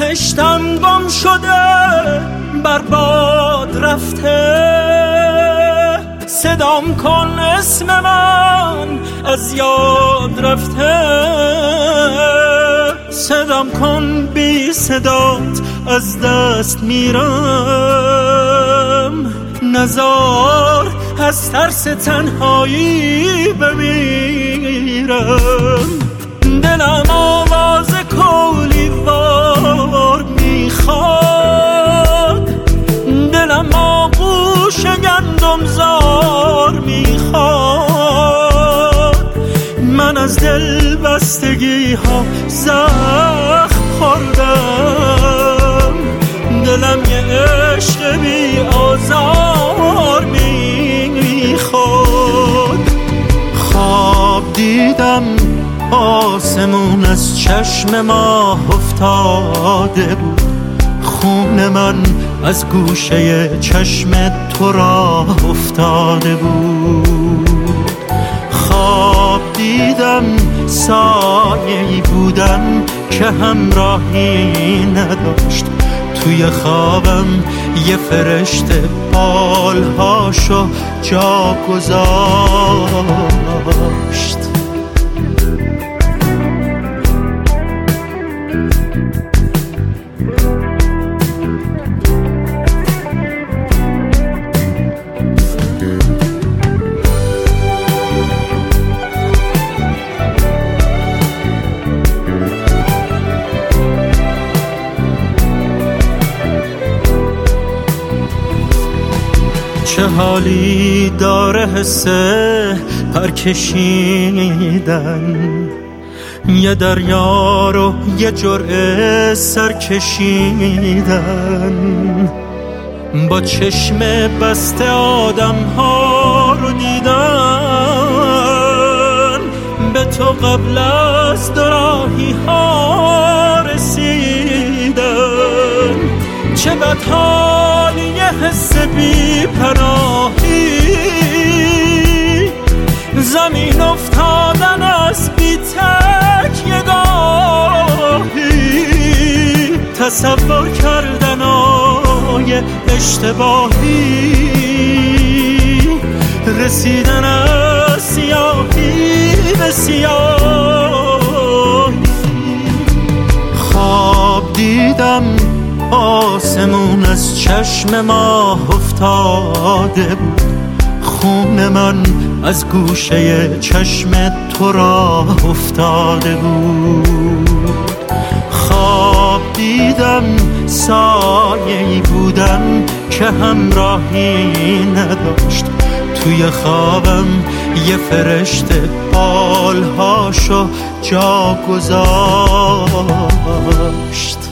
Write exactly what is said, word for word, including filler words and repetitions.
بهشتم گم شده برباد رفته، صدام کن اسم من از یاد رفته، صدام کن بی صدات از دست میرم، نزار از ترس تنهایی بمیرم. دلم آواز کولی وار میخواد، دلم آغوش گندم زار میخواد، من از دل بستگی ها زخم خوردم، دلم یه عشق بی آزار میخواد. خواب دیدم آسمون از چشم ماه افتاده بود، خون من از گوشه چشم تو راه افتاده بود. خواب دیدم سایه‌ای بودم که همراهی نداشت، توی خوابم یه فرشته بالهاشو جا گذاشت. چه حالی داره حسه پرکشیدن، یه دریا رو یه جرعه سر کشیدن، با چشم بسته آدم ها رو دیدن، به تو قبل از دراهی ها رسیدن. چه بدحالی یه حس بی پناهی، زمین افتادن از بی تک یه گاهی، تصور کردن آیه اشتباهی، رسیدن از سیاهی به سیاهی. خواب دیدم آسمون از چشم ماه افتاده بود، خون من از گوشه چشم تو راه افتاده بود. خواب دیدم سایه‌ای بودم که همراهی نداشت، توی خوابم یه فرشته بالهاشو جا گذاشت.